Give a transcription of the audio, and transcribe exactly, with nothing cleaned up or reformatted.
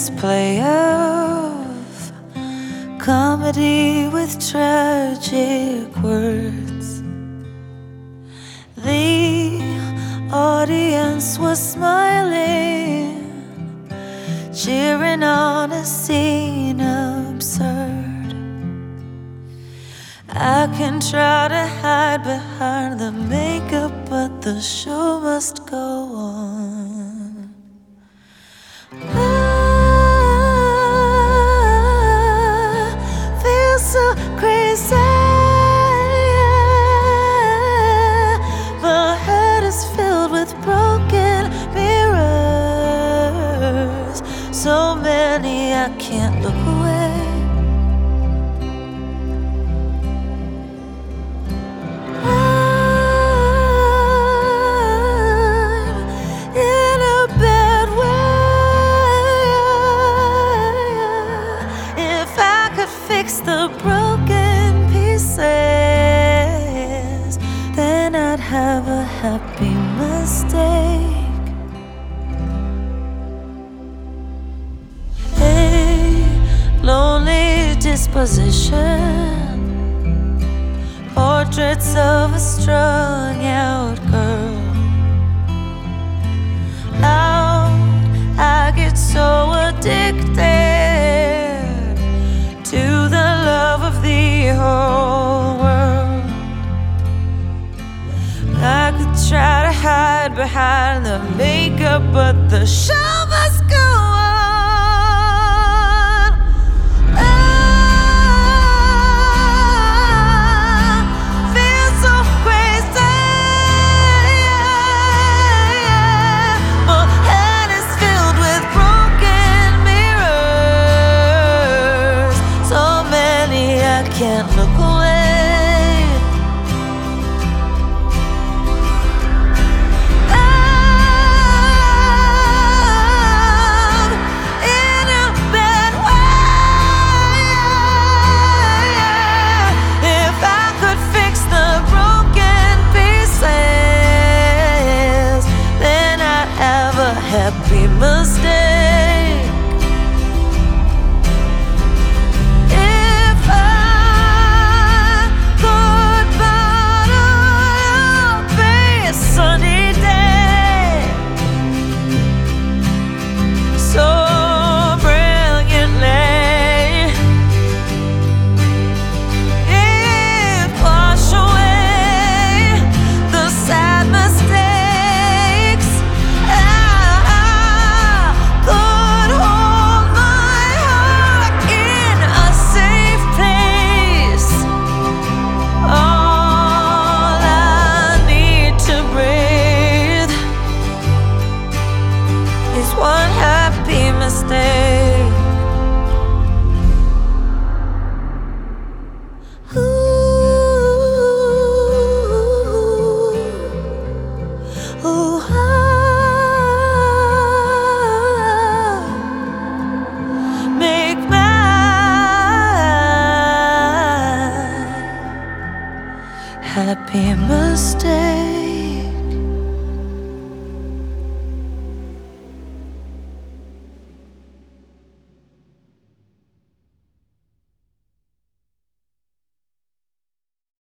play of comedy with tragic words. The audience was smiling, cheering on a scene absurd. I can try to hide behind the makeup, but the show must go on. I feel so crazy. My head is filled with broken mirrors, so many I can't look away. Fix the broken pieces, then I'd have a happy mistake. A lonely disposition, portraits of a strung out girl. Out, I get so addicted to the love of the whole world. I could try to hide behind the makeup, but the show must go on. I feel so crazy. My head is filled with broken mirrors, so many I can't look away. I'm in a bad way. If I could fix the broken pieces, then I'd have a happy mistake. One happy mistake. Ooh, ooh, ah. Make my happy mistake.